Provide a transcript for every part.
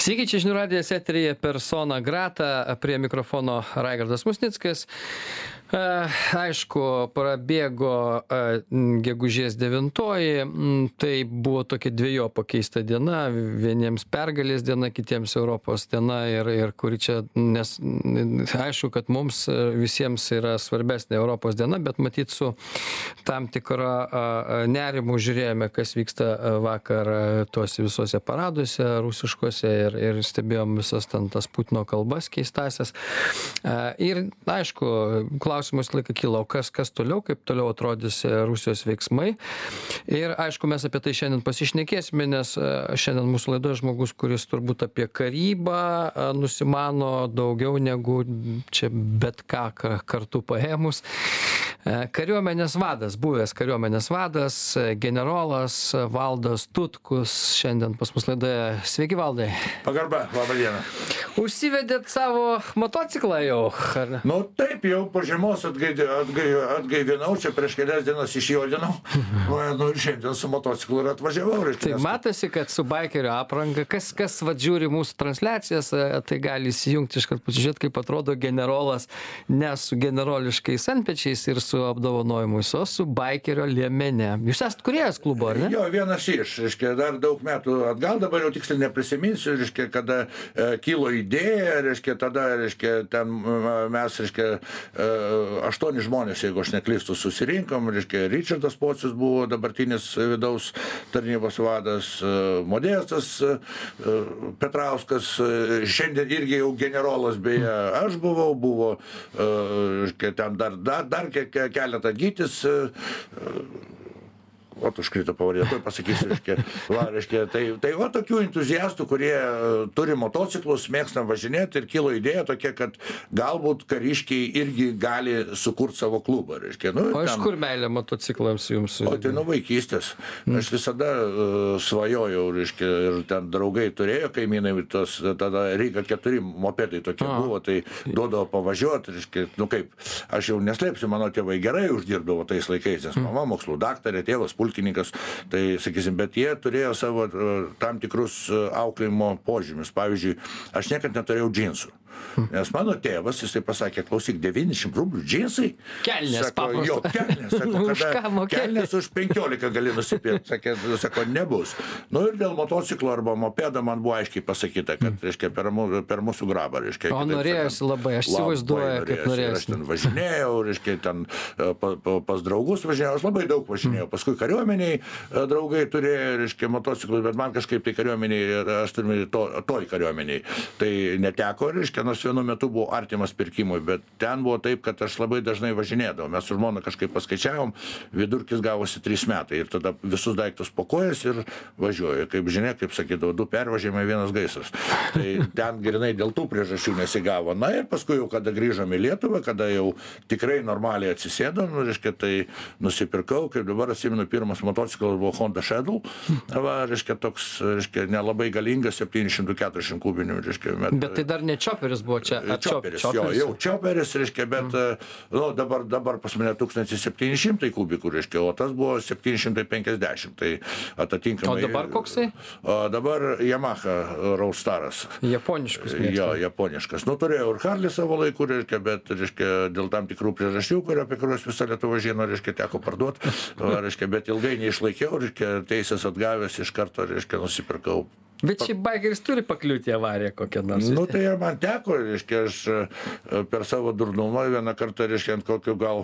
Sveiki, čia žinių radijas eteryje persona grata, prie mikrofono Raigardas Musnickas. Aišku, prabėgo gegužės 9-oji, tai buvo tokia dvejopa keista diena, vieniems pergalės diena, kitiems Europos diena ir kuri čia, nes aišku, kad mums visiems yra svarbesnė Europos diena, bet matyt su tam tikra nerimu žiūrėjome, kas vyksta vakar tuose visuose paraduose rusiškuose ir stebėjom visas ten tas Putino kalbas keistasias. Ir aišku, klausimus laiką kilo, kas toliau, kaip toliau atrodys Rusijos veiksmai. Ir aišku, mes apie tai šiandien pasišnekėsime, nes šiandien mūsų laidoje žmogus, kuris turbūt apie karybą nusimano daugiau negu čia bet ką kartu paėmus. Kariuomenės vadas, buvęs kariuomenės vadas, generolas Valdas Tutkus, šiandien pas mus laidoje. Sveiki, Valdai. Pagarba, labą dieną. Užsivedėt savo motociklą jau? Ar... Nu taip, jau po žiemos atgaivinau, čia prieš kelias dienas išjodinau. Nu ir šiandien su motociklu ir atvažiavau. Tai matosi, kad su baikerio apranga, kas žiūri mūsų transliacijas, tai gali įsijungti iškart pasižiūrėti, kaip atrodo generolas, ne su generoliškais antpečiais ir su apdovanojimus, o su baikerio liemene. Jūs esat kūrėjas klubo, ar ne? Jo, vienas reiškia, dar daug metų atgal, dabar jau tiksliai neprisiminsiu, reiškia, kada kilo idėja, reiškia, tada, reiškia, ten mes, reiškia, 8 žmonės, jeigu aš neklystu, susirinkom, reiškia, Ričardas Pocius buvo dabartinis vidaus tarnybos vadas, Modestas Petrauskas, šiandien irgi jau generolas, beje, aš buvo, reiškia, ten dar keletą gytis, užkrito pavardė, tai pasakysiu, reiškia, tai tokių entuziastų, kurie turi motociklus, mėgstam važinėti ir kilo idėja tokia, kad galbūt kariškiai irgi gali sukurti savo klubą, reiškia. Nu, o iš kur meilė motociklams jums? O tai nuo vaikystės. Aš visada svajojau, reiškia, ir ten draugai turėjo, kaimynai, tada Ryga 4 mopedai tokie buvo, tai duodavo pavažiuoti, reiškia, nu kaip, aš jau neslėpsiu, mano tėvai gerai uždirbdavo tais laikais, nes mama mokslų daktarė, tėvas pulkininkas, tai sakysim, bet jie turėjo savo tam tikrus auklėjimo požymius. Pavyzdžiui, aš niekad neturėjau džinsų. Nes mano tėvas, jisai pasakė, klausyk, 90 rublių džinsai. Kelnės paprastas. Jo, kelnės, sako, kada kelnės už 15 gali nusipirkti. Sako, nebus. Nu ir dėl motociklo arba mopedo man buvo aiškiai pasakyta, kad, reiškia, per mūsų grabą, reiškia. O norėjosi labai, aš įsivaizduoju, kaip norėjosi. Aš ten važinėjau, reiškia, ten pas draugus važinėjau, aš labai daug važinėjau. Paskui kariuomeniai draugai turėjo, reiškia, motociklus, bet man kažkaip tai kariuomeniai, aš turiu toj kariuomeniai. Tai neteko, reiškia, nors vienu metu buvo artimas pirkimui, bet ten buvo taip, kad aš labai dažnai važinėdavau. Mes su žmona kažkaip paskaičiavom, vidurkis gavosi 3 metai ir tada visus daiktus pakojas ir važiuoju. Kaip žinia, kaip sakydavau, 2 pervažiavimai, 1 gaisras. Tai ten grinai dėl tų priežasčių nesigavo. Na ir paskui jau, kada grįžom į Lietuvą, kada jau tikrai normaliai atsisėdom, reiškia, tai nusipirkau, kaip dabar atsimenu, pirmas motociklas buvo Honda Shadow, reiškia, toks, reiškia, nelabai galingas 740 kubinių, reiškia, metų. Bet tai dar ne čoperis buvo čia. Čoperis, jau čoperis, reiškia, bet nu, dabar pas mane 1700 kubikų, reiškia, o tas buvo 750, tai atitinkamai. O dabar koksai? Dabar Yamaha Roadstaras. Japoniškas mėgstam. Jo, japoniškas. Nu, turėjau ir Harley savo laiku, reiškia, bet, reiškia, dėl tam tikrų priežasčių, apie kuriuos visą Lietuvą žino, reiškia, teko parduoti, reiškia, bet ilgai neišlaikiau, reiškia, teisės atgavęs iš karto, reiškia, nusipirkau. Bet šį baikeris turi pakliūti į avariją kokią nors. Nu, tai ir man teko, reiškia, aš per savo durnumą vieną kartą, reiškia, ant kokio gal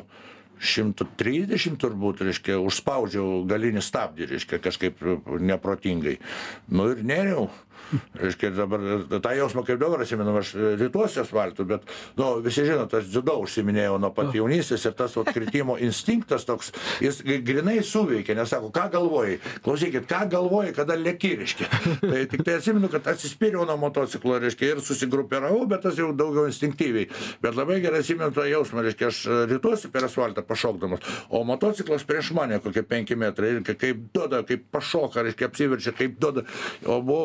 130 turbūt, reiškia, užspaudžiau galinį stabdį, reiškia, kažkaip neprotingai. Nu ir neriau. Reiškia, dabar tą jausmą kaip dabar atsimenu, aš rytuose asfaltų, bet, nu, visi žino, tas dziudo užsiminėjau nuo pat jaunystės ir tas kritimo instinktas toks, jis grinai suveikia, nes sako, ką galvoji, klausykit, ką galvoji, kada leki, reiškia. Tai tik tai atsimenu, kad atsispyriau nuo motociklo, reiškia, ir susigrupiravau, bet tas jau daugiau instinktyviai. Bet labai gerai atsimenu tą jausmą, reiškia, aš rytuosi per asfaltą pašokdamas, o motociklas prieš mane kokie 5 metrai, ir kaip duoda, kaip pašoka, reiškia, apsiverčia, kaip duoda, o buvau tik tai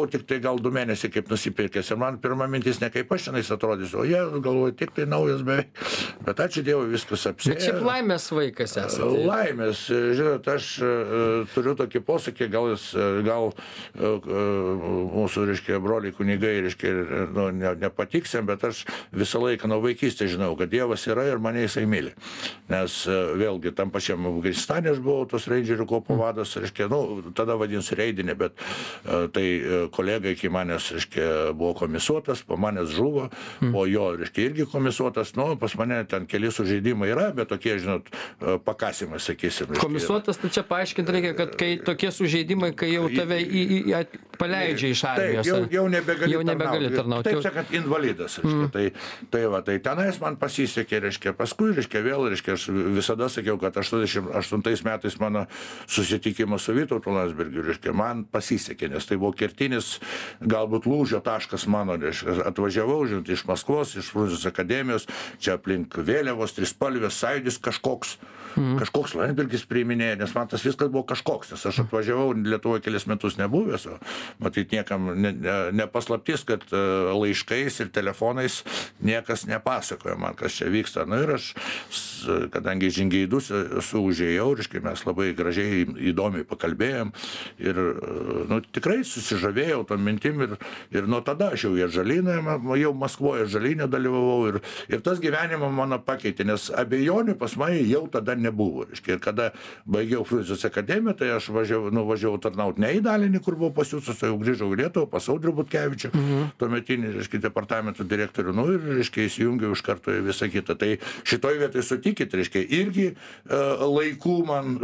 gal 2 mėnesiai kaip nusipirkęs. Ir man pirma mintis ne kaip aš šiandien atrodysiu, o jie galvoju, tik tai naujas beveik. Bet ačiū Dievui, viskas apsėjo. Bet šiaip laimės vaikas esate. Laimės. Žinot, aš turiu tokį posakį, gal mūsų, reiškia, broliai kunigai, reiškia, nu, nepatiksim, bet aš visą laiką nuo vaikystės žinau, kad Dievas yra ir mane jisai myli. Nes vėlgi tam pačiam Afganistane aš buvau tos reindžerių kuopų vadas, reiškia, nu, tada vadinsiu reidinį, bet tai kolega iki manęs, reiškia, buvo komisuotas, po manęs žuvo, po jo, reiškia, irgi komisuotas, nu, pas mane ten keli sužeidimai yra, bet tokie, žinot, pakasimai, sakysim. Reiškia, komisuotas, tai čia paaiškinti reikia, kad kai tokie sužeidimai, kai jau tave paleidžia iš armijos. Taip, jau nebegali tarnauti. Taip sakant, invalidas, reiškia, tai tenais man pasisekė, reiškia, paskui, reiškia, vėl, reiškia, aš visada sakiau, kad 88 metais mano susitikimas su Vytautu Landsbergiu, reiškia, man pasisekė, nes tai buvo kertinis, galbūt lūžio taškas mano, reiškia, atvažiavau, žinot, iš Maskvos, iš Frunzės akademijos, čia aplink vėliavos, trispalvės, sąjūdis kažkoks Landsbergis priiminėjo, nes man tas viskas buvo kažkoks, nes aš atvažiavau Lietuvoje kelias metus nebuvęs, o matyt niekam nepaslaptis, kad laiškais ir telefonais niekas nepasakoja man, kas čia vyksta. Nu ir aš, kadangi žingeidus esu užėjau, reiškia, mes labai gražiai, įdomiai pakalbėjom ir, nu, tikrai susižavėjau tom mintim ir nuo tada aš jau Ježalinę, jau Maskvoje Ježalinę dalyvavau ir tas gyvenimą mano pakeitė, nes abejonių pas mane jau tada nebuvo. Reiškia, ir kada baigiau Frunzės akademiją, tai aš nuvažiavau tarnauti ne į Dalinį, kur buvau pasiūstas, tai jau grįžau į Lietuvą, pas Audrių Butkevičių, tuometinį, reiškia, departamento direktorių, nu ir, reiškia, įsijungiau iš karto į visą kitą. Tai šitoj vietoj sutikit, reiškia, irgi laikų man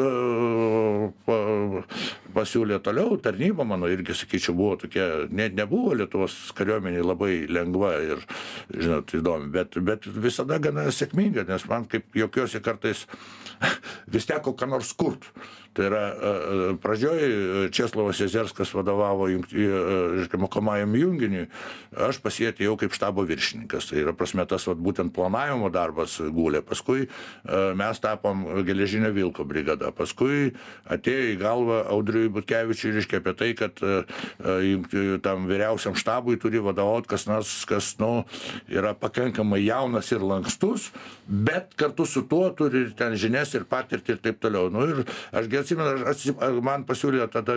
pasiūlė toliau, tarnyba mano irgi, sakyčiau, buvo tokia, nebuvo Lietuvos kariuomenė labai lengva ir, žinot, įdomi, bet visada gana sėkminga, nes man kaip jokiuosi kartais vis teko ką nors kurt. Tai yra, pradžioj Česlovas Jezerskas vadovavo mokomajam junginiui, aš pas jį atėjau kaip štabo viršininkas. Tai yra prasme tas būtent planavimo darbas gulė. Paskui mes tapom Geležinio Vilko brigada. Paskui atėjo į galvą Audriui Butkevičiui, reiškia, apie tai, kad tam vyriausiam štabui turi vadovauti kas yra pakankamai jaunas ir lankstus, bet kartu su tuo turi ten žinias ir patirtį ir taip toliau. Nu, ir aš atsimenu, man pasiūlė tada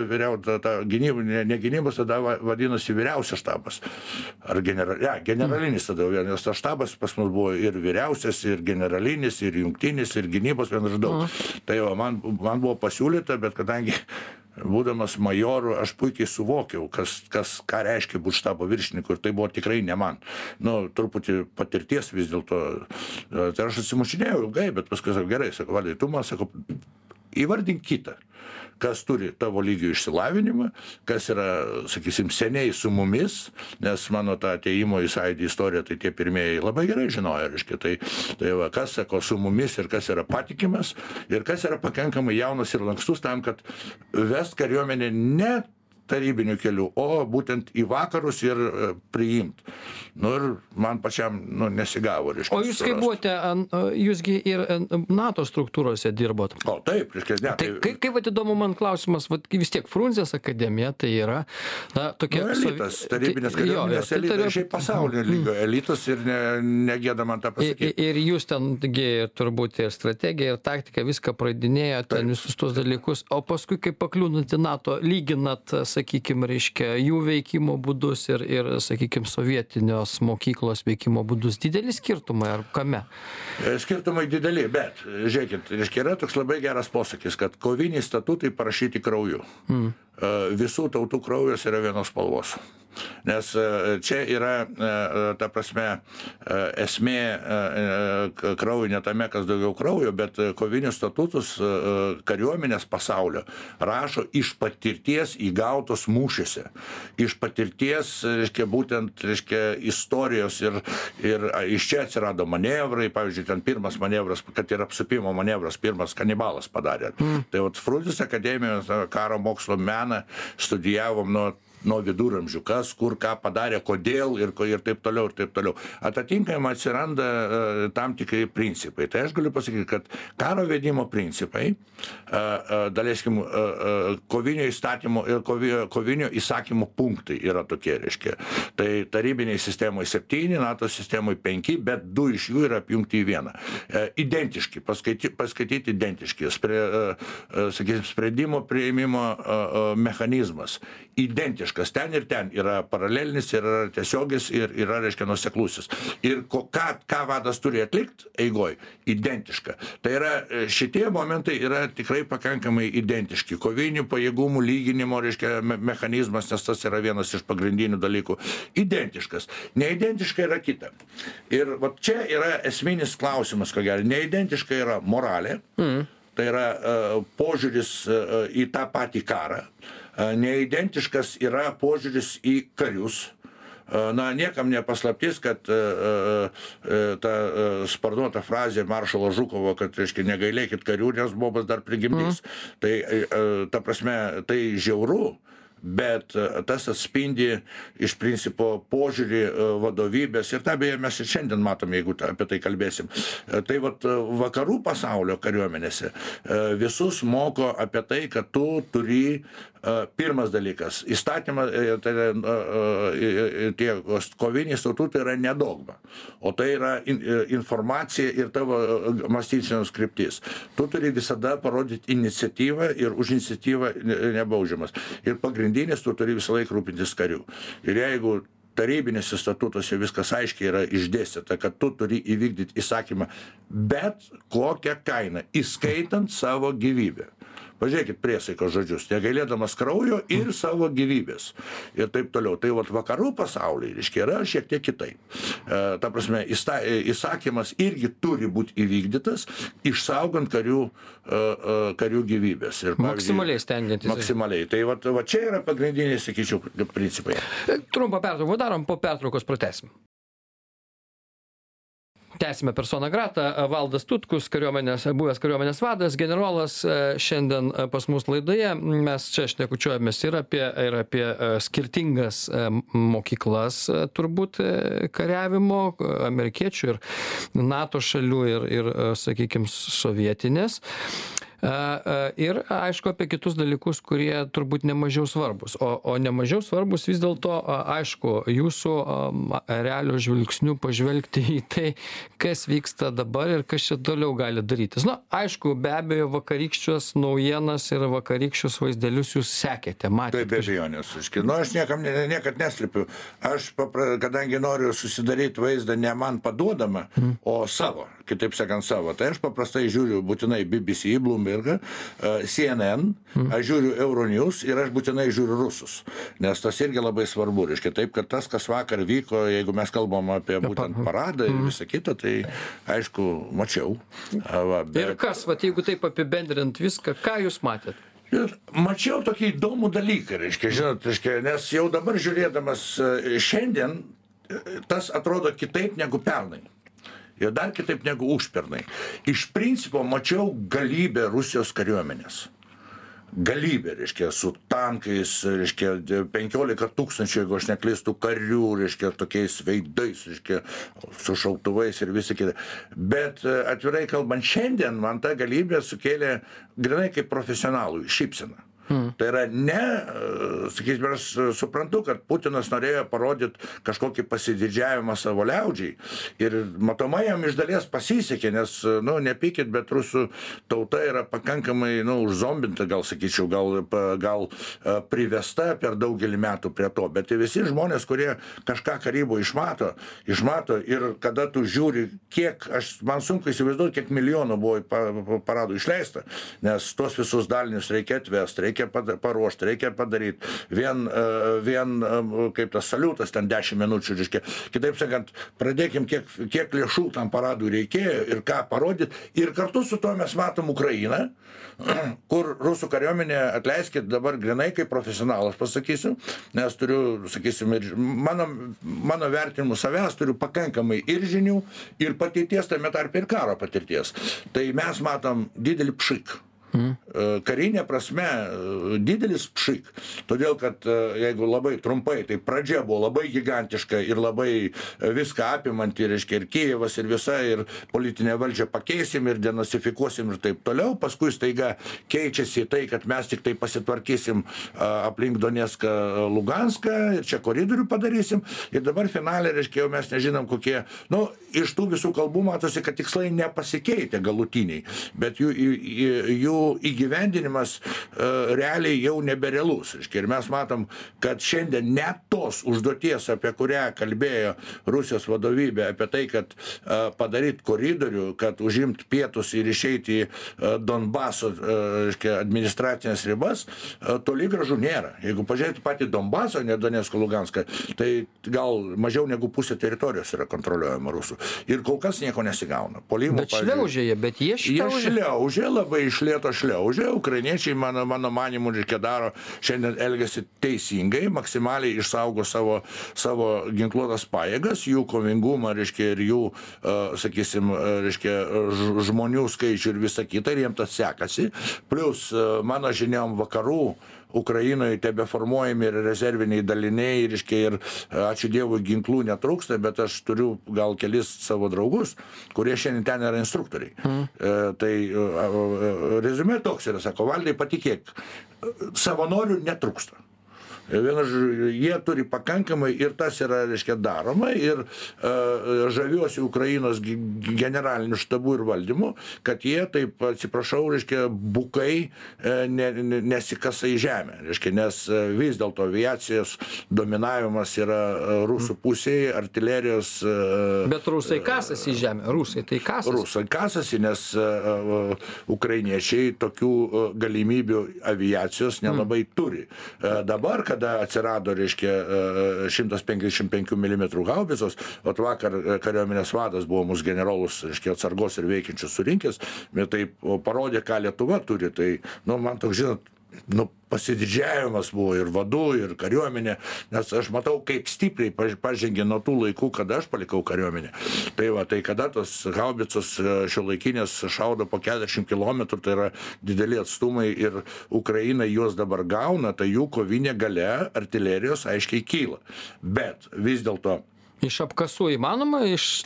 ne gynybos, tada vadinosi vyriausias štabas. Ar generalinis tada, nes tas štabas pas mus buvo ir vyriausias, ir generalinis, ir jungtinis, ir gynybos vienas daug. Tai jau man buvo pasiūlyta, bet kadangi būdamas majoru, aš puikiai suvokiau, ką reiškia būti štabo viršininku, ir tai buvo tikrai ne man. Nu, truputį patirties vis dėlto. Tai aš atsimušinėjau ilgai, bet paskui sakau, gerai, sakau, Valdai, tu man, sakau, įvardink kitą, kas turi tavo lygio išsilavinimą, kas yra, sakysim, seniai su mumis, nes mano tą ateimo į Sąjūdį istoriją, tai tie pirmieji labai gerai žinojo, reiškia, tai va, kas, sako, su mumis ir kas yra patikimas, ir kas yra pakankamai jaunas ir lankstus tam, kad vest kariuomenę ne tarybinių kelių, o būtent į vakarus ir priimt. Nu ir man pačiam nesigavo, reiškia. O jūs kaip buvote, jūsgi ir NATO struktūrose dirbot? O taip, reiškia, ne. Tai kaip įdomu man klausimas, vis tiek Frunzės akademija, tai yra tokia... Elitas, tarybinės kariuomenės elitas, šiaip pasaulinio lygio elitas ir negėda man tą pasakyti. Ir jūs tengi turbūt ir strategiją, ir taktiką, viską praeidinėjo, ten visus tos dalykus, o paskui, kai pakliūnat į NATO, lyginat, sakykime, reiškia, jų veikimo būdus ir sakykime, sovietinios mokyklos veikimo būdus. Dideli skirtumai ar kame? Skirtumai dideli, bet, žiūrėkit, reiškia, yra toks labai geras posakis, kad koviniai statutai parašyti krauju. Visų tautų kraujas yra vienos spalvos. Nes čia yra, ta prasme, esmė kraujo ne tame, kas daugiau kraujo, bet kovinius statutus kariuomenės pasaulio rašo iš patirties įgautos mūšiuose. Iš patirties, reiškia, būtent, reiškia, istorijos ir iš čia atsirado manevrai, pavyzdžiui, ten pirmas manevras, kad ir apsupimo manevras, pirmas kanibalas padarė. Tai vat Frunzės akademijos karo mokslo meną studijavom nuo nuo viduramžių, kas, kur, ką padarė, kodėl ir taip toliau, ir taip toliau. Atitinkamai atsiranda tam tikri principai. Tai aš galiu pasakyti, kad karo vedimo principai, daleiskim, kovinio įstatymo ir kovinio įsakymo punktai yra tokie, reiškia. Tai tarybiniai sistemoje 7, NATO sistemoje 5, bet 2 iš jų yra apjungti į vieną. Identiški, paskaityti identiški. Sakysim, sprendimo priėmimo mechanizmas. Identiškas. Ten ir ten yra paralelinis, yra tiesiogis ir yra, reiškia, nuoseklusis. Ir ką vadas turi atlikti eigoj? Identiška. Tai yra, šitie momentai yra tikrai pakankamai identiški. Kovinių pajėgumų lyginimo, reiškia, mechanizmas, nes tas yra vienas iš pagrindinių dalykų. Identiškas. Neidentiška yra kita. Ir va, čia yra esminis klausimas, ko gero. Neidentiška yra moralė, tai yra požiūris į tą patį karą. Neidentiškas yra požiūris į karius. Na, niekam nepaslaptis, kad ta sparnuota frazė maršalo Žukovo, kad, reiškia, negailėkit karių, nes bobas dar prigimdys. Tai, ta prasme, tai žiauru. Bet tas atspindi iš principo požiūrį vadovybės ir tą beje mes ir šiandien matom, jeigu apie tai kalbėsim. Tai vat vakarų pasaulio kariuomenėse visus moko apie tai, kad tu turi pirmas dalykas, įstatymą, tie koviniai statutai yra ne dogma, o tai yra informacija ir tavo mąstysenos kryptis. Tu turi visada parodyti iniciatyvą ir už iniciatyvą nebaudžiamas. Ir pagrindinis, tu turi visą laiką rūpintis karių. Ir jeigu tarybinėse statutuose viskas aiškiai yra išdėstyta, kad tu turi įvykdyti įsakymą, bet kokią kainą, įskaitant savo gyvybę. Pažiūrėkit priesaikos žodžius, negailėdamas kraujo ir savo gyvybės. Ir taip toliau. Tai vat vakarų pasaulyje, reiškia, yra šiek tiek kitaip. Ta prasme, įsakymas irgi turi būti įvykdytas, išsaugant karių gyvybės. Ir, maksimaliai stengiantis. Maksimaliai. Tai vat čia yra pagrindiniai, sakyčiau, principai. Trumpą pertrauką darom, po pertraukos pratęsim. Tęsime persona grata. Valdas Tutkus, buvęs kariuomenės vadas, generolas, šiandien pas mus laidoje. Mes čia šnekučiuojamės ir apie skirtingas mokyklas, turbūt, kariavimo, amerikiečių ir NATO šalių ir sakykime, sovietinės. Ir, aišku, apie kitus dalykus, kurie turbūt nemažiau svarbus. O nemažiau svarbus vis dėlto, aišku, jūsų realių žvilgsnių pažvelgti į tai, kas vyksta dabar ir kas čia toliau gali darytis. Na, aišku, be abejo, vakarykščios naujienas ir vakarykščius vaizdelius jūs sekėte, matėte. Tai be abejonės. Nu, aš niekad neslepiu. Aš, kadangi noriu susidaryti vaizdą ne man paduodamą, o savo, kitaip sakant savo, tai aš paprastai žiūriu būtinai BBC, Bloomberg, CNN, aš žiūriu Euronews ir aš būtinai žiūriu rusus, nes tas irgi labai svarbu, reiškia, taip, kad tas, kas vakar vyko, jeigu mes kalbam apie būtent paradą ir visą kitą, tai aišku, mačiau. Ir kas, jeigu taip apibendrint viską, ką jūs matėt? Ir mačiau tokį įdomų dalyką, žinot, nes jau dabar žiūrėdamas šiandien, tas atrodo kitaip negu pernai. Ir dar kitaip negu užpernai. Iš principo mačiau galybę Rusijos kariuomenės. Galybė, reiškia, su tankais, reiškia, 15 000, jeigu aš neklystu, karių, reiškia, tokiais veidais, reiškia, su šautuvais ir visi kiti. Bet atvirai kalbant, šiandien man ta galybė sukėlė grinai kaip profesionalui šypseną. Tai yra sakysime, aš suprantu, kad Putinas norėjo parodyti kažkokį pasididžiavimą savo liaudžiai ir matomai jam iš dalies pasisekė, nes, nepykit, bet rusų tauta yra pakankamai, užzombinta, gal sakyčiau, gal privesta per daugelį metų prie to, bet visi žmonės, kurie kažką karybo išmato ir kada tu žiūri, man sunku įsivaizduoti, kiek milijonų buvo paradų išleista, nes tos visus dalinius reikia atvesti, reikia paruošti, reikia padaryti. Vien kaip tas saliutas ten 10 minučių, reiškia. Kitaip sakant, pradėkim, kiek lėšų tam paradui reikėjo ir ką parodyti. Ir kartu su to mes matom Ukrainą, kur rusų kariuomenė, atleiskit, dabar grinai kaip profesionalas pasakysiu, nes turiu, sakysim, ir mano vertinimu savęs turiu pakankamai ir žinių, ir patirties, tame tarpe ir karo patirties. Tai mes matom didelį pšik. Karinė prasme didelis pšik. Todėl, kad jeigu labai trumpai, tai pradžia buvo labai gigantiška ir labai viską apimanti, reiškia, ir Kijevas, ir visa, ir politinę valdžią pakeisim, ir denacifikuosim ir taip toliau. Paskui staiga keičiasi tai, kad mes tik tai pasitvarkysim aplink Donecką, Luganską ir čia koridorių padarysim. Ir dabar finalė, reiškia, jau mes nežinom kokie, iš tų visų kalbų matosi, kad tikslai nepasikeitė galutiniai, bet jų įgyvendinimas realiai jau neberealus. Ir mes matom, kad šiandien net tos užduoties, apie kurią kalbėjo Rusijos vadovybė, apie tai, kad padaryti koridorių, kad užimti pietus ir išeiti į Donbaso administracinės ribas, toli gražu nėra. Jeigu pažiūrėti patį Donbaso, ne Donecką, Luganską, tai gal mažiau negu pusė teritorijos yra kontroliuojama rusų. Ir kol kas nieko nesigauna. Polimo, bet šliaužia jie, bet jie šliaužia, labai iš lėto šliaužia. Ukrainiečiai, mano manimu, daro šiandien elgiasi teisingai, maksimaliai išsaugo savo ginkluotas pajėgas, jų kovingumą, reiškia, ir jų, sakysim, reiškia, žmonių skaičių ir visą kitą, ir jiems tas sekasi. Plus, mano žiniom, vakarų Ukrainoje tebeformuojami ir rezerviniai daliniai, ir ačiū Dievui ginklų netrūksta, bet aš turiu gal kelis savo draugus, kurie šiandien ten yra instruktoriai. Tai reziumė toks yra, sako, Valdai, patikėk, savanorių netrūksta. Jie turi pakankamai ir tas yra, reiškia, daroma ir žaviuosi Ukrainos generaliniu štabu ir valdymu, kad jie, taip atsiprašau, reiškia, bukai nesikasa į žemę, reiškia, nes vis dėlto aviacijos dominavimas yra rusų pusėje, artilerijos. Bet rusai kasasi į žemę, rusai tai kasasi. Rusai kasasi, nes ukrainiečiai tokių galimybių aviacijos nelabai turi. Dabar, kada atsirado, reiškia, 155 mm haubicos, o vakar kariuomenės vadas buvo mūsų generolus, reiškia, atsargos ir veikiančius surinkęs, bet tai parodė, ką Lietuva turi, tai, man toks, žinot, pasididžiavimas buvo ir vadų, ir kariuomenė, nes aš matau, kaip stipriai pažengė nuo tų laikų, kada aš palikau kariuomenę. Tai va, tai kada tos haubicos šiuolaikinės šaudo po 40 km, tai yra dideli atstumai ir Ukraina juos dabar gauna, tai jų kovinė galia artilerijos aiškiai kyla. Bet vis dėlto iš apkasų įmanoma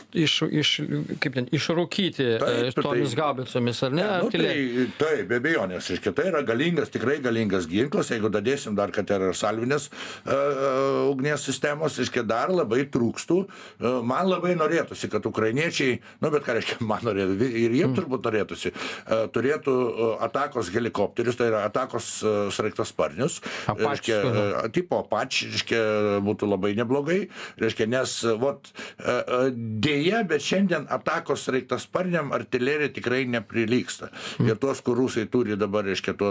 išrūkyti tomis haubicomis, ar ne? Tai be abejonės, tai yra galingas, tikrai galingas ginklas, jeigu dadėsim dar, kad yra salvinės ugnies sistemos, dar labai trūkstų. Man labai norėtųsi, kad ukrainiečiai, bet ką reiškia, man norėtų, ir jiems turbūt norėtųsi, turėtų atakos helikopterius, tai yra atakos sraigtasparnius, tipo Apache, būtų labai neblogai, nes dėja, bet šiandien atakos sraigtasparniam artilerija tikrai neprilygsta. Ir tos, kur rusai turi dabar,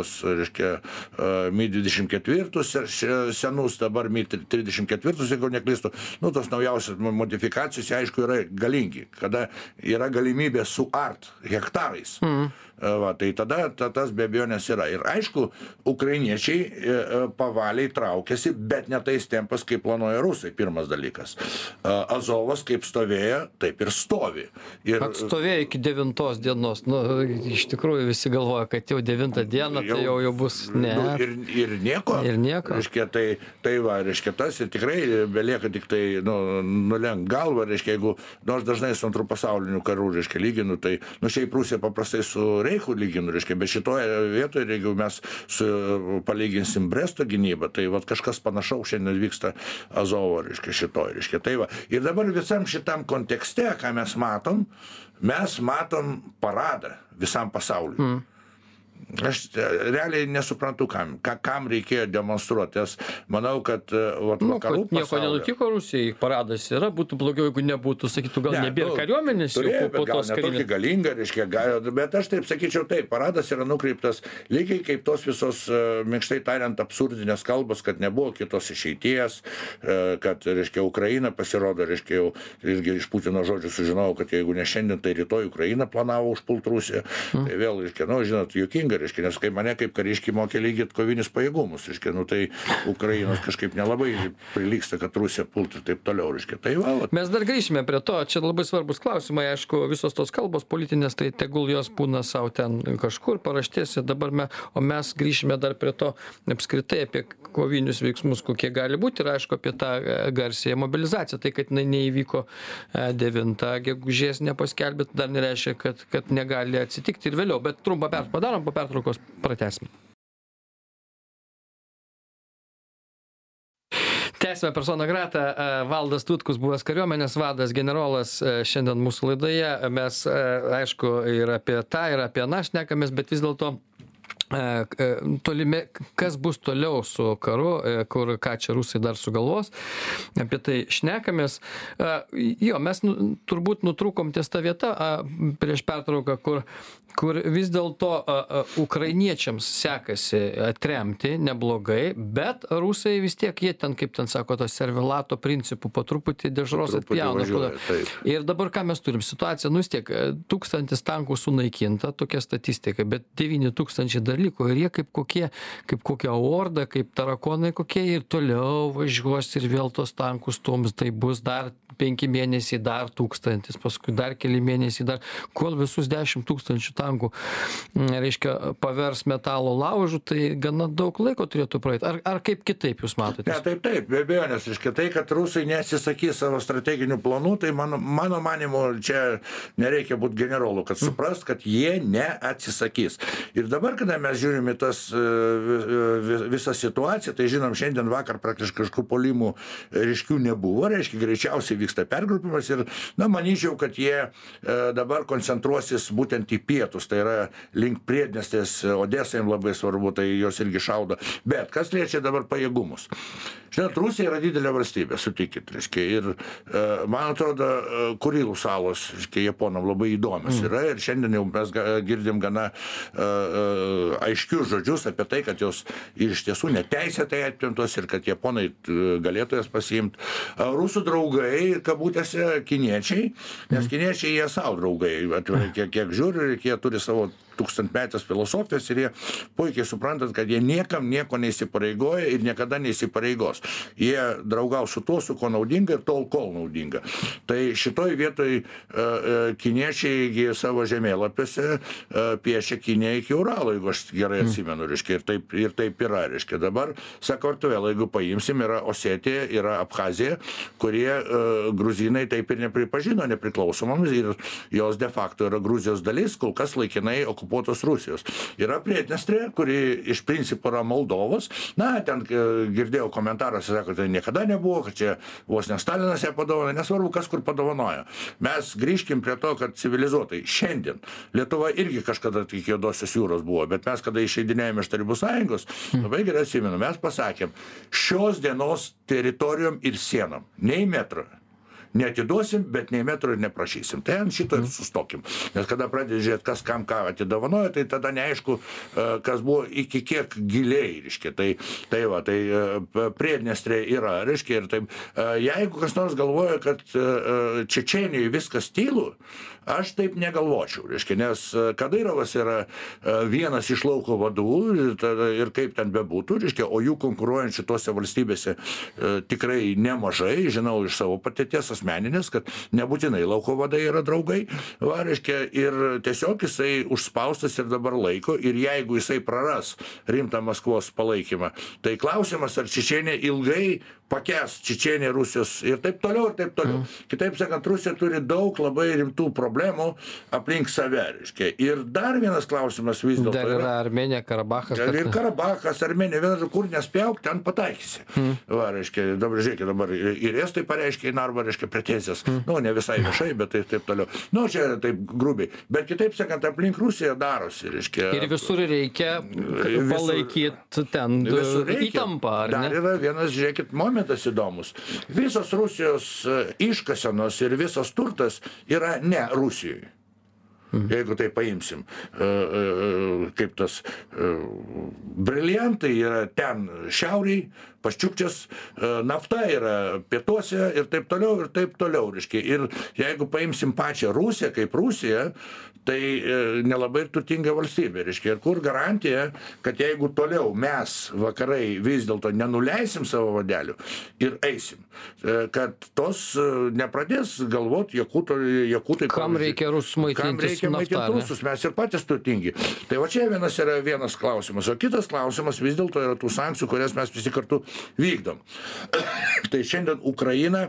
Mi-24 senus, dabar Mi-34, jeigu neklystu, tos naujausios modifikacijos, aišku, yra galingi, kada yra galimybė suart hektarais. Tai tada tas be abejonės yra. Ir aišku, ukrainiečiai pavaliai traukiasi, bet ne tais tempas, kaip planuoja rusai, pirmas dalykas. Azovas kaip stovėjo, taip ir stovi. Atstovėjo iki 9 dienos. Iš tikrųjų visi galvoja, kad jau 9 dieną tai jau bus ne. Ir nieko. Ir nieko. Tai va, tas ir tikrai belieka tik tai nulenk galvą, jeigu nors dažnai su antrų pasaulinių karų, lyginu, tai šiaip Rusija paprastai su Reichu lyginu, bet šitoje vietoje, jeigu mes palyginsim Bresto gynybą, tai kažkas panašaus šiandien vyksta Azovo, šitoje, tai va. Ir dabar visam šitam kontekste, ką mes matom paradą visam pasauliu. Aš realiai nesuprantu, kam reikėjo demonstruoti. Aš manau, kad vakarų pasaulyje... Nieko nenutiko Rusijai, paradas yra, būtų blogiau, jeigu nebūtų, sakytų, gal nebėra kariuomenės jau po tos karinės. Tokį galingą, bet aš taip sakyčiau, taip, paradas yra nukreiptas lygiai kaip tos visos, minkštai tariant, absurdinės kalbos, kad nebuvo kitos išeities, kad, Ukraina pasirodo, jau irgi iš Putino žodžių sužinojau, kad jeigu ne šiandien, tai rytoj Ukraina planavo užpult Rusiją. Tai vėl, žinot, juokinga naudinga, reiškia, nes kai mane kaip kariškį mokė lygit kovinius pajėgumus, reiškia, nu tai Ukrainos kažkaip nelabai prilyksta, kad Rusija pultų ir taip toliau, reiškia. Tai va. Mes dar grįšime prie to, čia labai svarbus klausimai, aišku, visos tos kalbos politinės, tai tegul jos būna savo ten kažkur paraštėse, o mes grįšime dar prie to apskritai apie kovinius veiksmus, kokie gali būti ir aišku apie tą garsiąją mobilizaciją. Tai, kad jinai neįvyko 9 gegužės nepaskelbėt, dar nereiškia, kad negali atsitikti ir vėliau. Bet trumpą padarom, po pertraukos pratęsim. Tęsime persona grata. Valdas Tutkus, buvęs kariuomenės vadas, generolas, šiandien mūsų laidoje. Mes, aišku, ir apie tą, ir apie aną šnekamės, bet vis dėlto kas bus toliau su karu, ką čia rusai dar sugalvos, apie tai šnekamės. Jo, mes turbūt nutrūkom ties tą vietą prieš pertrauką, kur vis dėlto ukrainiečiams sekasi atremti neblogai, bet rusai vis tiek, jie ten, kaip ten sako, to servilato principų po truputį dešros atpjauna. Ir dabar ką mes turim? Situacija, vis tiek, 1000 tankų sunaikinta, tokia statistika, bet 9000 dar liko ir jie kaip kokia orda, kaip tarakonai kokie ir toliau važiuos ir vėl tos tankus stums, tai bus dar 5 mėnesiai, dar 1000, paskui dar keli mėnesiai, dar kol visus 10 000 tankų, reiškia, pavers metalo laužų, tai gana daug laiko turėtų praeiti. Ar kaip kitaip jūs matote? Ne, taip, be abejo, nes reiškia tai, kad rusai neatsisakys savo strateginių planų, tai mano manimu, čia nereikia būti generolu, kad suprast, kad jie neatsisakys. Ir dabar, kada mes žiūrime tas visą situaciją, tai žinom, šiandien vakar praktiškai kažkokių puolimų ryškių nebuvo, reiškia, greičiausiai vyksta pergrupimas ir, manyčiau, kad jie dabar koncentruosis būtent į pietus, tai yra link Priednestės, Odesai labai svarbu, tai jos irgi šaudo. Bet kas liečia dabar pajėgumus? Žinot, Rusija yra didelė valstybė, sutikit, reiškia, ir man atrodo, Kurilų salos, reiškia, Japonam labai įdomios yra ir šiandien jau mes girdim gana aiškius žodžius apie tai, kad jos iš tiesų neteisėtai atimtos ir kad Japonai galėtų jas pasiimti. Rusų draugai, kabutėse, kiniečiai, nes kiniečiai jie savo draugai, atvirai, kiek žiūri, jie turi savo tūkstantmetės filosofijos ir jie puikiai suprantat, kad jie niekam nieko neįsipareigoja ir niekada neįsipareigos. Jie draugaus su tuo, su ko naudinga ir tol, kol naudinga. Tai šitoj vietoj kiniečiai savo žemėlapiuose piešia Kiniją iki Uralo, jeigu aš gerai atsimenu, reiškia, ir taip yra, reiškia. Dabar Sakartvelą, jeigu paimsim, yra Osetija, yra Abchazija, kurie gruzinai taip ir nepripažino nepriklausomomis ir jos de facto yra Gruzijos dalis, kol kas laikinai okupuotos Rusijos. Yra Priednestrė, kuri iš principo yra Moldovos. Ten girdėjau komentaruose, sako, tai niekada nebuvo, kad čia vos ne Stalinas ją padovanojo, nesvarbu, kas kur padovanojo. Mes grįžkim prie to, kad civilizuotai šiandien Lietuva irgi kažkada tik Juodosios jūros buvo, bet mes kada išeidinėjome iš Tarybų Sąjungos, labai gerai atsimenu, mes pasakėm, šios dienos teritorijom ir sienom, nei metro neatiduosim, bet nei metro ir neprašysim. Tai ant šito ir sustokim. Nes kada pradedi žiūrėti, kas kam ką atidovanojo, tai tada neaišku, kas buvo iki kiek giliai, reiškia. Tai Priednestrė yra, reiškia, ir taip. Jeigu kas nors galvoja, kad Čečėnijoje viskas tylu, aš taip negalvočiau, reiškia, nes Kadyrovas yra vienas iš lauko vadų ir kaip ten bebūtų, reiškia, o jų konkuruojančių tose valstybėse tikrai nemažai, žinau iš savo patirties asmeninės, kad nebūtinai lauko vadai yra draugai, reiškia, ir tiesiog jisai užspaustas ir dabar laiko, ir jeigu jisai praras rimtą Maskvos palaikymą, tai klausimas, ar Čečėnija ilgai pakęs Čečėnija Rusijos ir taip toliau, ir taip toliau. Kitaip sakant, Rusija turi daug labai rimtų problemų aplink save, reiškia. Ir dar vienas klausimas vis dėlto. Dar yra Armėnija, Karabachas. Ir Karabachas, Armėnija, vienas, kur nespjauk, ten pataikysi. Reiškia, dabar žiūrėkit, dabar ir estai pareiškia į Narvą, reiškia, pretenzijas. Ne visai viešai, bet taip toliau. Čia taip grubiai. Bet kitaip sakant, aplink Rusiją darosi, reiškia. Ir visur reikia palaikyti ten įtampą, ar ne? Dar yra vienas, žiūrėkit, momentas įdomus. Visos Rusijos iškasenos ir visas turtas yra ne Rusijoje. Jeigu tai paimsim, kaip tas briliantai yra ten šiauriai, Paščiukčias nafta yra pietuose ir taip toliau, reiškia. Ir jeigu paimsim pačią Rusiją kaip Rusija, tai nelabai ir turtinga valstybė, reiškia. Ir kur garantija, kad jeigu toliau mes, vakarai, vis dėlto nenuleisim savo vadelių ir eisim, kad tos nepradės galvoti jakutai. Kam reikia rusus maitintis naftą? Rusus, mes ir patys turtingi. Tai va čia yra vienas klausimas. O kitas klausimas vis dėlto yra tų sankcijų, kurias mes visi kartu vykdom. Tai šiandien Ukraina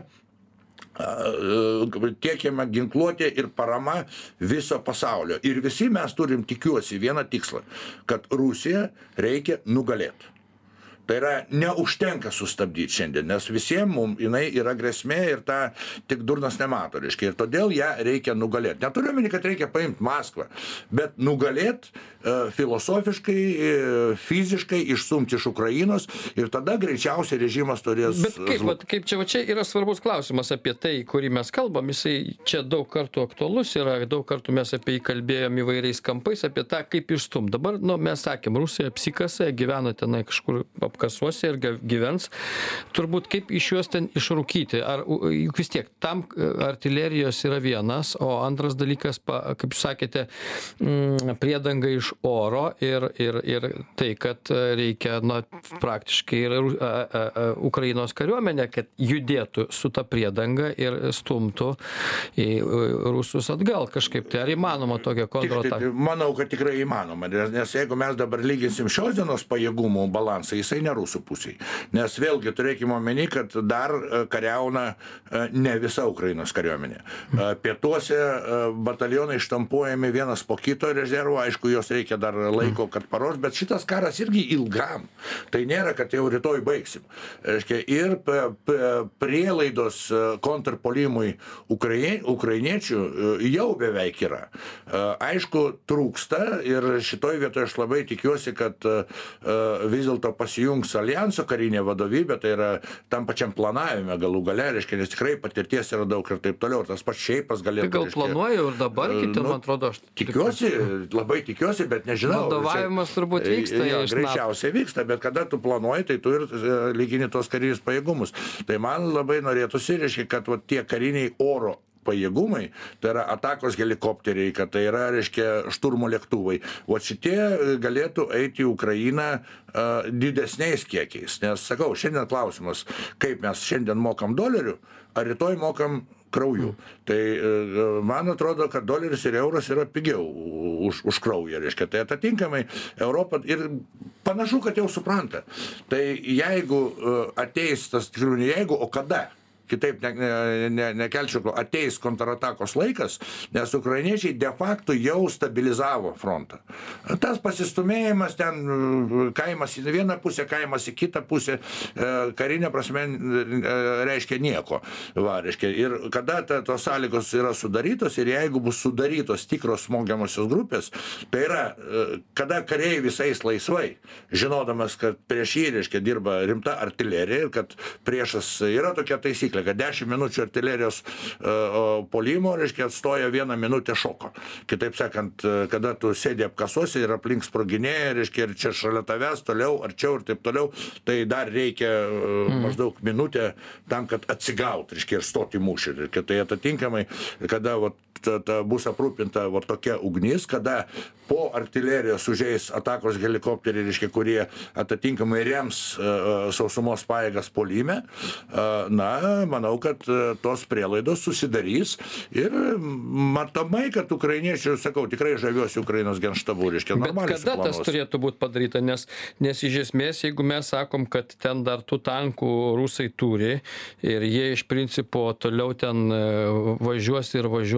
tiekiama ginkluotė ir parama viso pasaulio. Ir visi mes turim, tikiuosi, vieną tikslą, kad Rusiją reikia nugalėti. Tai yra neužtenka sustabdyti šiandien, nes visiems mums jinai yra grėsmė ir tą tik durnas nemato, reiškia. Ir todėl ją reikia nugalėti. Neturiu omeny, kad reikia paimti Maskvą, bet nugalėti filosofiškai, fiziškai išstumti iš Ukrainos ir tada greičiausiai režimas turės. Bet kaip čia yra svarbus klausimas apie tai, kurį mes kalbam, jisai čia daug kartų aktualus yra, daug kartų mes apie jį kalbėjom įvairiais kampais, apie tą, kaip išstumti. Dabar, mes sakėm, Rusija apsikasa, gyvena tenai kažkur apkasuose ir gyvens. Turbūt kaip iš juos ten išrūkyti? Juk vis tiek, tam artilerijos yra vienas, o antras dalykas, kaip sakėte, priedanga iš oro ir tai, kad reikia, praktiškai ir Ukrainos kariuomenė, kad judėtų su ta priedanga ir stumtų į rusus atgal kažkaip. Tai ar įmanoma tokia kontrataką? Manau, kad tikrai įmanoma, nes jeigu mes dabar lyginsim šios dienos pajėgumų balansą, jisai ne rusų pusiai. Nes vėlgi turėkime omeny, kad dar kariauna ne visa Ukrainos kariuomenė. Pietuose batalionai štampuojami vienas po kito rezervo, aišku, jos reikia dar laiko, kad paruoš, bet šitas karas irgi ilgam. Tai nėra, kad jau rytoj baigsim. Ir prielaidos kontrpuolimui ukrainiečių jau beveik yra. Aišku, trūksta ir šitoj vietoje aš labai tikiuosi, kad vis dėlto pasijungs alijanso karinė vadovybė, tai yra tam pačiam planavime galų gale, nes tikrai patirties yra daug ir taip toliau. Tas pats Šeipas galėtų. Tai gal planuoju ir dabar kiti, man atrodo, aš tikiuosi, labai tikiuosi, bet nežinau. Vadovavimas turbūt vyksta. Greičiausiai vyksta, bet kada tu planuoji, tai tu ir lygini tos karinius pajėgumus. Tai man labai norėtųsi, kad tie kariniai oro pajėgumai, tai yra atakos helikopteriai, kad tai yra, šturmo lėktuvai. O šitie galėtų eiti į Ukrainą didesniais kiekiais. Nes, sakau, šiandien klausimas, kaip mes šiandien mokam dolerių, ar rytoj mokam krauju. Tai man atrodo, kad doleris ir euras yra pigiau už kraują, Tai atitinkamai Europa ir panašu, kad jau supranta. Tai jeigu ateis tas, o kada? Kitaip nekelčiau, ateis kontratakos laikas, nes ukrainiečiai de facto jau stabilizavo frontą. Tas pasistumėjimas ten, kaimas į vieną pusę, kaimas į kitą pusę, karinė prasme reiškia nieko. Ir kada tos sąlygos yra sudarytos ir jeigu bus sudarytos tikros smogiamosios grupės, tai yra, kada kariai visais laisvai, žinodamas, kad prieš jį, dirba rimta artilerija ir kad priešas yra tokia taisyklė, kad 10 minučių artilerijos puolimo, atstoja 1 minutę šoko. Kitaip sakant, kada tu sėdi apkasuosi ir aplink sproginėja, ir čia šalia tavęs, toliau, arčiau ir taip toliau, tai dar reikia maždaug minutę tam, kad atsigaut, ir stoti mūšį. Tai atitinkamai, kada bus aprūpinta tokia ugnis, kada po artilerijos užeis atakos helikopteriai, kurie atitinkamai rems sausumos pajėgas puolime, manau, kad tos prielaidos susidarys ir matomai, kad ukrainiečių, sakau, tikrai žaviuosi Ukrainos genštabu, normaliai suplanuos. Bet kada tas turėtų būti padaryta, nes iš esmės, jeigu mes sakom, kad ten dar tų tankų rusai turi ir jie iš principo toliau ten važiuos,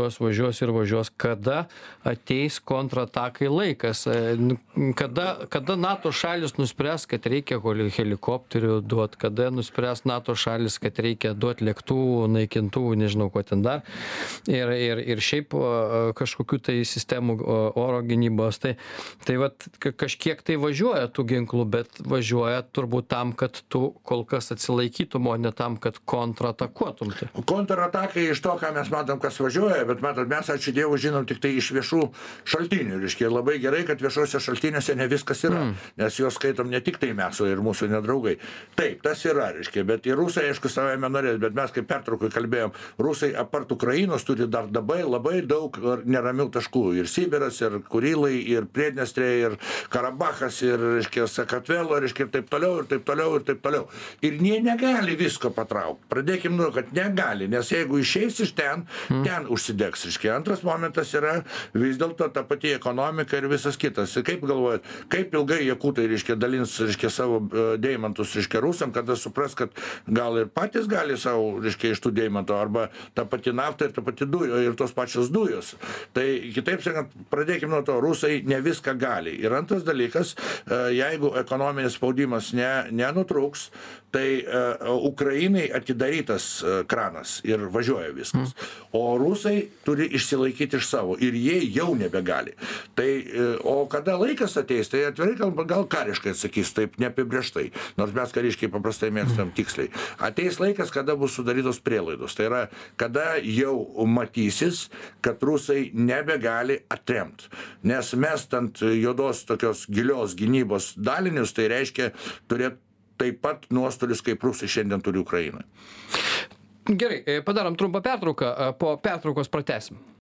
kada ateis kontratakai laikas, kada NATO šalis nuspręs, kad reikia helikopterių duoti, kada nuspręs NATO šalis, kad reikia duoti kad lėktuvų, naikintuvų, nežinau ko ten dar, ir šiaip kažkokių tai sistemų oro gynybos. Tai vat kažkiek tai važiuoja tų ginklų, bet važiuoja turbūt tam, kad tu kol kas atsilaikytum, o ne tam, kad kontratakuotum. Kontratakai iš to, ką mes matom, kas važiuoja, bet matot, mes, ačiū Dievui, žinom tik tai iš viešų šaltinių. Reiškia, labai gerai, kad viešuose šaltiniuose ne viskas yra, nes juos skaitom ne tik tai mes, ir mūsų nedraugai. Taip, tas yra, reiškia, bet ir rusai, aišku, savame norės, bet mes kaip pertraukui kalbėjom, rusai apart Ukrainos turi dar labai daug neramių taškų. Ir Sibiras, ir Kurilai, ir Priednestrė, ir Karabachas, ir, reiškia, Sakatvelo, reiškia, ir taip toliau, ir taip toliau, ir taip toliau. Ir jie negali visko patraukti. Pradėkim nuo, kad negali, nes jeigu išeis iš ten užsidegs, reiškia. Antras momentas yra vis dėlto ta pati ekonomika ir visas kitas. Ir kaip galvojat, kaip ilgai jakutai, reiškia, dalins, reiškia, savo deimantus, reiškia, rusam, kada supras, kad gal ir patys gali savo, reiškia, iš tų deimantų, arba ta pati nafta ir ta pati dujo, ir tos pačios dujos. Tai kitaip sakant, pradėkime nuo to, rusai ne viską gali. Ir antras dalykas, jeigu ekonominis spaudimas nenutrūks, tai Ukrainai atidarytas kranas ir važiuoja viskas. O rusai turi išsilaikyti iš savo ir jie jau nebegali. Tai, o kada laikas ateis, tai atvirai kalbant, gal kariškai atsakys, taip neapibrėžtai, nors mes kariškai paprastai mėgstam tiksliai. Ateis laikas, kada bus sudarytos prielaidos. Tai yra, kada jau matysis, kad rusai nebegali atremti. Nes mes ant juodos tokios gilios gynybos dalinius, tai reiškia turėti taip pat nuostolius, kaip rusai šiandien turi Ukrainą. Gerai, padarom trumpą pertrauką, po pertraukos pratęsim.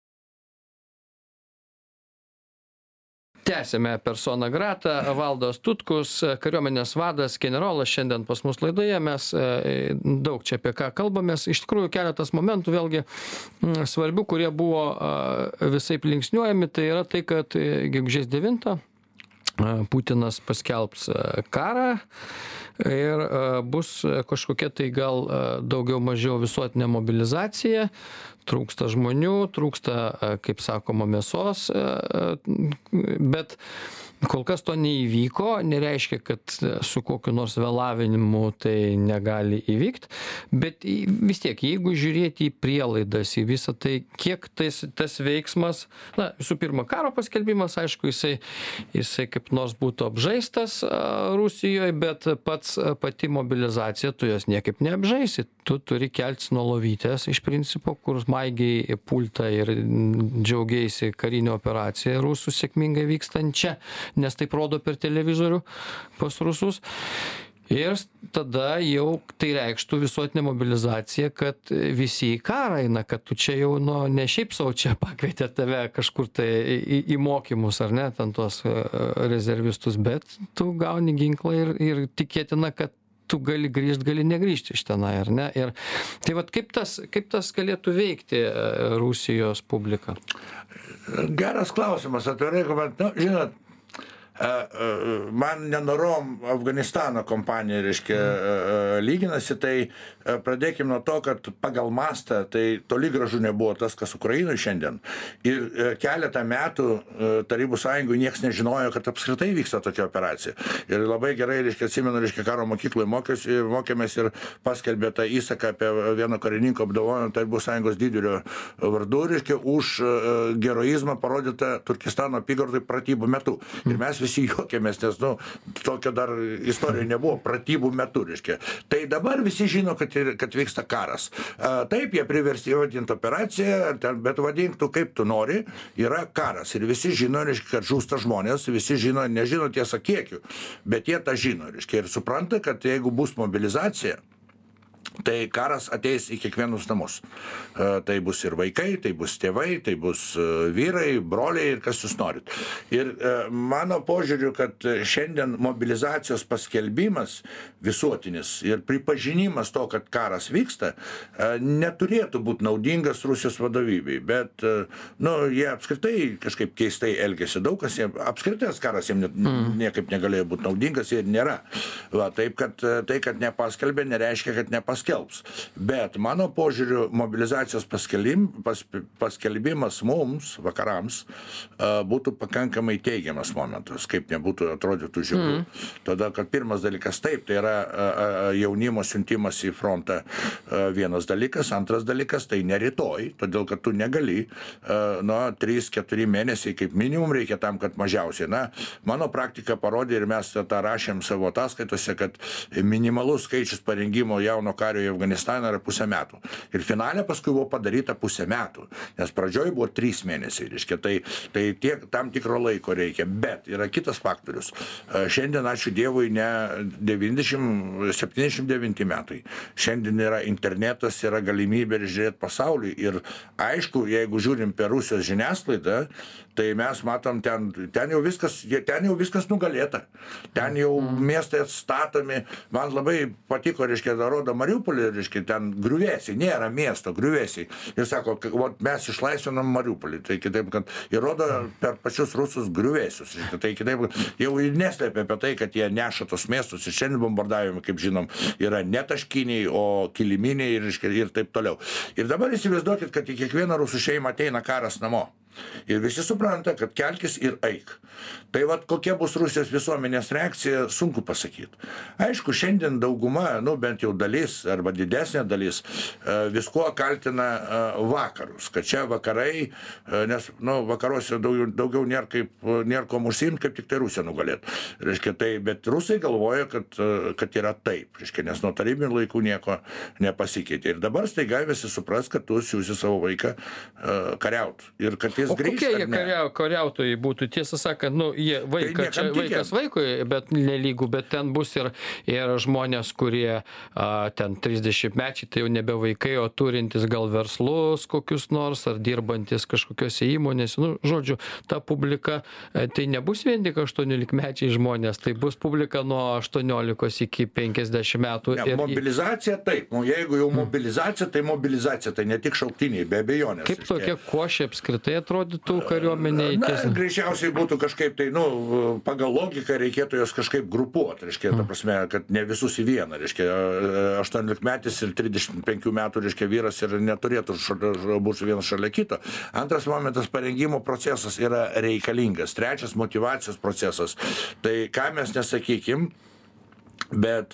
Tęsėme persona grata, Valdas Tutkus, kariuomenės vadas, generolas, šiandien pas mus laidoje, mes daug čia apie ką kalbamės, iš tikrųjų keletas momentų vėlgi svarbių, kurie buvo visaip linksniuojami, tai yra tai, kad gegužės 9 Putinas paskelbs karą ir bus kažkokia tai gal daugiau mažiau visuotinė mobilizacija, trūksta žmonių, trūksta, kaip sakoma, mėsos, bet kol kas to neįvyko, nereiškia, kad su kokiu nors vėlavinimu tai negali įvykti, bet vis tiek, jeigu žiūrėti į prielaidas, į visą tai, kiek tas veiksmas, na, visų pirma, karo paskelbimas, aišku, jisai kaip nors būtų apžaistas Rusijoje, bet pati mobilizacija, tu jos niekaip neapžaisi, tu turi keltis nuo lovytės, iš principo, kur smaigiai pulta ir džiaugiaisi karinė operacija rusų sėkmingai vykstančia, nes taip rodo per televizorių pas rusus. Ir tada jau tai reikštų visuotinė mobilizacija, kad visi į karą eina, kad tu čia jau ne šiaip savo čia pakvietė tave kažkur tai į mokymus, ar ne, ten tos rezervistus, bet tu gauni ginklą ir tikėtina, kad tu gali grįžti, gali negrįžti iš tenai, ar ne? Ir tai vat kaip tas galėtų veikti Rusijos publiką? Geras klausimas, atvirai, bet, žinot, man nenorom Afganistano kompanija, reiškia, lyginasi, tai pradėkime nuo to, kad pagal mastą tai toli gražu nebuvo tas, kas Ukrainoje šiandien. Ir keletą metų Tarybų Sąjungoje niekas nežinojo, kad apskritai vyksta tokia operacija. Ir labai gerai, reiškia, atsimenu, reiškia, karo mokykloje mokėmės ir paskelbė tą įsaką apie vieno karininko apdovanojimą Tarybų Sąjungos didvyrio vardu, reiškia, už heroizmą parodytą Turkestano apygardoj pratybų metu. Ir mes visi juokėmės, nes, tokio dar istorijoje nebuvo pratybų metu, reiškia. Tai dabar visi žino, kad vyksta karas. Taip, jie priversti vadinti operaciją, bet vadink tu kaip tu nori, yra karas. Ir visi žino, reiškia, kad žūsta žmonės, visi žino, nežino tiesą kiekių, bet jie tą žino, reiškia, ir supranta, kad jeigu bus mobilizacija, tai karas ateis į kiekvienus namus. Tai bus ir vaikai, tai bus tėvai, tai bus vyrai, broliai ir kas jūs norit. Ir mano požiūriu, kad šiandien mobilizacijos paskelbimas visuotinis ir pripažinimas to, kad karas vyksta, neturėtų būti naudingas Rusijos vadovybei. Bet, jie apskritai kažkaip keistai elgėsi. Daug kas apskritai karas jiems niekaip negalėjo būti naudingas ir nėra. Va, taip, kad tai, kad nepaskelbė, nereiškia, kad nepaskelbė. paskelbs. Bet mano požiūriu, mobilizacijos paskelbimas mums, vakarams, būtų pakankamai teigiamas momentas, kaip nebūtų atrodytų žiauru. Tada, kad pirmas dalykas taip, tai yra jaunimo siuntimas į frontą vienas dalykas, antras dalykas, tai ne rytoj, todėl kad tu negali, 3-4 mėnesiai kaip minimum reikia tam, kad mažiausiai. Mano praktika parodė ir mes tą rašėm savo ataskaitose, kad minimalus skaičius parengimo jauno kario į Afganistaną yra 1,5 metų. Ir finale paskui buvo padaryta 1,5 metų, nes pradžioj buvo 3 mėnesiai. Reiškia, tai tiek, tam tikro laiko reikia. Bet yra kitas faktorius. Šiandien, ačiū Dievui, ne 79 metai. Šiandien yra internetas, yra galimybė žiūrėti pasaulį. Ir aišku, jeigu žiūrim per Rusijos žiniasklaidą, tai mes matom, ten jau viskas nugalėta. Ten jau miestai atstatomi. Man labai patiko, reiškia, rodo Mariupolį, reiškia, ten griuvėsiai, nėra miesto, griuvėsiai. Ir sako, mes išlaisvinam Mariupolį. Tai kitaip, kad ir rodo per pačius rusus griuvėsius. Tai kitaip, jau neslėpia apie tai, kad jie neša tos miestus. Ir šiandien bombardavimai, kaip žinom, yra ne taškiniai, o kiliminiai ir taip toliau. Ir dabar įsivaizduokit, kad į kiekvieną rusų šeimą ateina karas namo. Ir visi supranta, kad kelkis ir eik. Tai kokia bus Rusijos visuomenės reakcija, sunku pasakyti. Aišku, šiandien dauguma, bent jau dalis arba didesnė dalis, viskuo kaltina vakarus, kad čia vakarai, nes vakaruose daugiau nėra ko užsiimti, kaip tik tai Rusija nugalėtų. Reiškia, bet rusai galvoja, kad yra taip, reiškia, nes nuo tarybinių laikų nieko nepasikeitė. Ir dabar staiga visi supras, kad tu siūsi savo vaiką kariaut. Ir kad o kokie jie kariautojai būtų? Tiesą sakant, vaikas vaikui, bet nelygų, bet ten bus ir žmonės, kurie ten 30-mečiai, tai jau nebe vaikai, o turintis gal verslus kokius nors, ar dirbantis kažkokiose įmonėse. Žodžiu, ta publika, tai nebus vien tik 18-mečiai žmonės, tai bus publika nuo 18 iki 50 metų. Mobilizacija taip, jeigu jau mobilizacija, tai ne tik šauktiniai, be abejonės. Kaip tokia košė apskritai atrodytų kariuomeniai? Greičiausiai būtų kažkaip tai, pagal logiką reikėtų jos kažkaip grupuoti, reiškia, ta prasme, kad ne visus į vieną, reiškia, 18-metis ir 35 metų, reiškia, vyras ir neturėtų būti vienas šalia kito. Antras momentas, parengimo procesas yra reikalingas. Trečias, motyvacijos procesas. Tai ką mes nesakykim, bet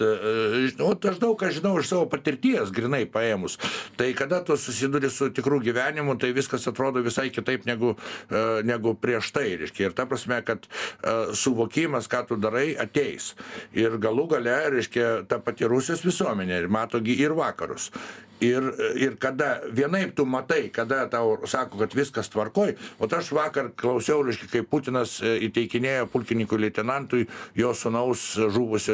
aš daug ką žinau iš savo patirties, grinai paėmus. Tai kada tu susiduri su tikrų gyvenimu, tai viskas atrodo visai kitaip negu prieš tai. Reiškia. Ir ta prasme, kad suvokimas, ką tu darai, ateis. Ir galų gale, reiškia, ta pati Rusijos visuomenė, matogi ir vakarus. Ir kada vienaip tu matai, kada tau sako, kad viskas tvarkoj, o aš vakar klausiau, reiškia, kaip Putinas įteikinėjo pulkininkui leitenantui jo sūnaus žuvusio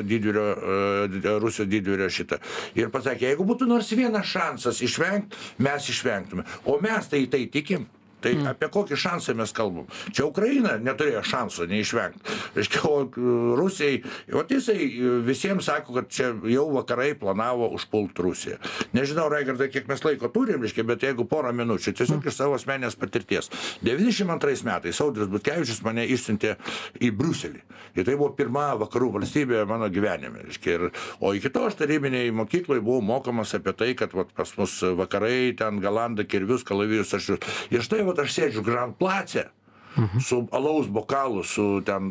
Rusijos didvyrio šitą. Ir pasakė, jeigu būtų nors vienas šansas išvengti, mes išvengtume. O mes tai tikim. Tai apie kokį šansą mes kalbam? Čia Ukraina neturėjo šansų neišvengti. Reiškia, o Rusijai, jisai visiems sako, kad čia jau vakarai planavo užpult Rusiją. Nežinau, Raigardai, kiek mes laiko turim, reiškia, bet jeigu porą minučių, tiesiog iš savo asmenės patirties. 92 metais Audrius Butkevičius mane išsiuntė į Briuselį. Ir tai buvo pirma vakarų valstybė mano gyvenime. Reiškia, o iki to aš tarybiniai mokykloje buvau mokomas apie tai, kad pas mus vakarai ten galanda, kirvius, kalavijus, ir štai aš sėdžiu Grand Place su alaus bokalu, su ten,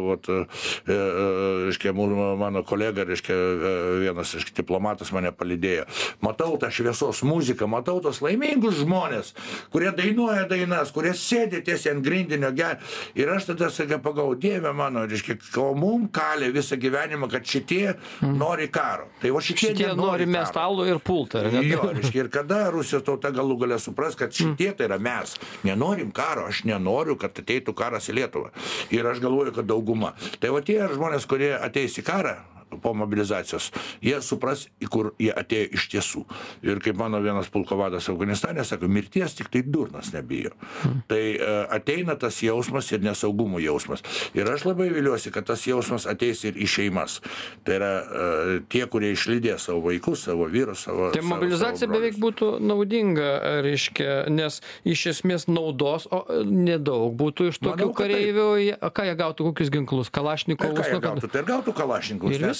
reiškia, mano kolega, reiškia, vienas, reiškia, diplomatas mane palydėjo. Matau tą šviesos muziką, matau tos laimingus žmonės, kurie dainuoja dainas, kurie sėdi tiesiai ant grindinio ir aš tada pagalvojau, Dieve mano, reiškia, mum kalė visą gyvenimą, kad šitie nori karo. Tai šitie nori mest alų ir pultą. Jo, reiškia, ir kada Rusijos tauta galų galę supras, kad šitie tai yra mes. Nenorim karo, aš nenoriu, kad ateitų karas į Lietuvą. Ir aš galvoju, kad dauguma. Tai tie žmonės, kurie ateis į karą po mobilizacijos, jie supras, į kur jie atėjo iš tiesų. Ir kaip mano vienas pulko vadas Afganistane sako, mirties tik tai durnas nebijo. Tai ateina tas jausmas ir nesaugumo jausmas. Ir aš labai viliuosi, kad tas jausmas ateis ir į šeimas. Tai yra tie, kurie išlydė savo vaikus, savo vyrus, savo Tai mobilizacija beveik būtų naudinga, reiškia, nes iš esmės naudos nedaug būtų iš tokių kareivių. Ką jie gautų, kokius ginklus? Kalašnikovus? Ką jie gautų? Tai ir gautų Kalašnikovus.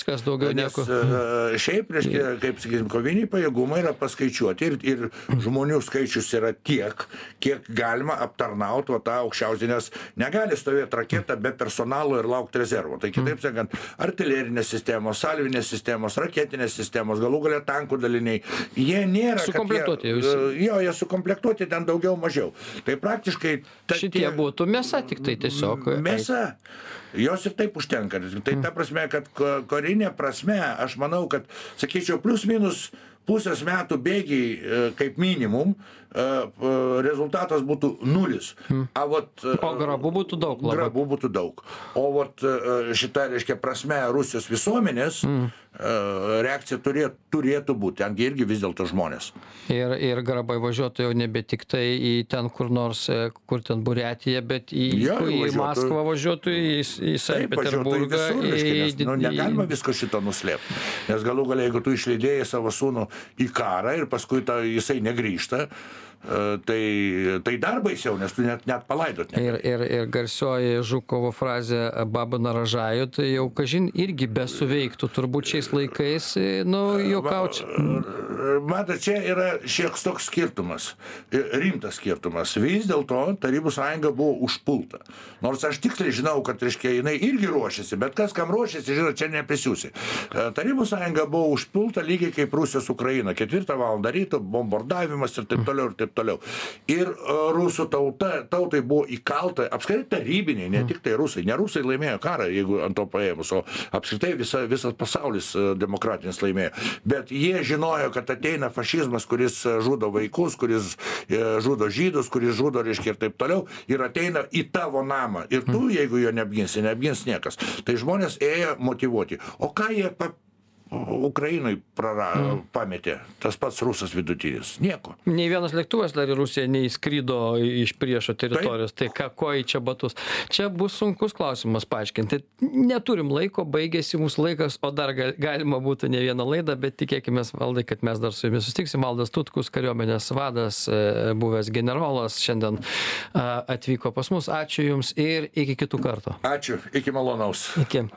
Viskas, daugiau nieko. Nes šiaip, reiškia, kaip sakysim, koviniai pajėgumai yra paskaičiuoti ir žmonių skaičius yra tiek, kiek galima aptarnauti tą aukščiausią, nes negali stovėti raketa be personalo ir laukti rezervo. Tai kitaip sakant, artilerinės sistemos, salvinės sistemos, raketinės sistemos, galų galia tankų daliniai, jie nėra... Sukomplektuoti visi. Jo, jie sukomplektuoti ten daugiau mažiau. Tai praktiškai... Šitie būtų mėsa tik tai tiesiog. Mėsa. Jos ir taip užtenka. Tai ta prasme, kad karinė prasme, aš manau, kad, sakyčiau, plius minus pusės metų bėgiai kaip minimum, rezultatas būtų 0. O grabų būtų daug labai. Grabų būtų daug. O šita, reiškia, prasme Rusijos visuomenės reakcija turėtų būti. Ten irgi vis dėlto žmonės. Ir grabai važiuotų jau nebe tik tai į ten kur nors, kur ten Buriatija, bet į Maskvą važiuotų, į Sankt Peterburgą. Negalima visko šito nuslėpti. Nes galų galia, jeigu tu išleidėjai savo sūnų į karą ir paskui jisai negrįžta, tai dar baisiau, nes tu net palaidot. Ir garsioji Žukovo frazė baba naražaju, tai jau kažin irgi besuveiktų turbūt šiais laikais, juokauč. Matot, čia yra šiek toks skirtumas, rimtas skirtumas. Vis dėlto Tarybų sąjunga buvo užpulta. Nors aš tiksliai žinau, kad, reiškia, jinai irgi ruošiasi, bet kas kam ruošiasi, žinot, čia neprisiūsi. Tarybų sąjunga buvo užpulta lygiai kaip Rusijos Ukraina. 4 valandą ryto, bombardavimas ir taip toliau, ir taip toliau. Ir rusų tautai buvo įkalta, apskritai tarybiniai, ne tik tai rusai. Ne rusai laimėjo karą, jeigu ant to paėmus, o apskritai visas pasaulis demokratinis laimėjo. Bet jie žinojo, kad ateina fašizmas, kuris žudo vaikus, kuris žudo žydus, kuris žudo, reiškia, ir taip toliau, ir ateina į tavo namą. Ir tu, jeigu jo neapginsi, neapgins niekas. Tai žmonės ėjo motyvuoti. O ką jie Ukrainai pametė, tas pats rusas vidutinis? Nieko. Nei vienas lėktuvas dar į Rusiją neįskrido iš priešo teritorijos. Tai ko į čia batus? Čia bus sunkus klausimas paaiškinti. Neturim laiko, baigėsi mūsų laikas, o dar galima būtų ne vieną laidą, bet tikėkime, Valdai, kad mes dar su jumis sustiksim. Valdas Tutkus, kariuomenės vadas, buvęs generolas, šiandien atvyko pas mus. Ačiū Jums ir iki kitų kartų. Ačiū, iki malonaus. Iki.